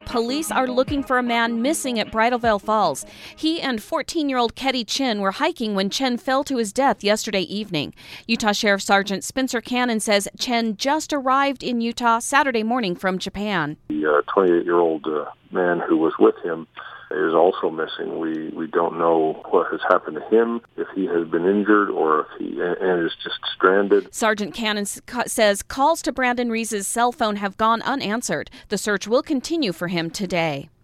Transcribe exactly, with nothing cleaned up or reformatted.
Police are looking for a man missing at Bridalveil Falls. He and fourteen-year-old Ketty Chin were hiking when Chen fell to his death yesterday evening. Utah Sheriff Sergeant Spencer Cannon says Chen just arrived in Utah Saturday morning from Japan. The uh, twenty-eight-year-old uh, man who was with him is also missing. We we don't know what has happened to him, if he has been injured or if he and is just stranded. Sergeant Cannon says calls to Brandon Rees' cell phone have gone unanswered. The search will continue for him today.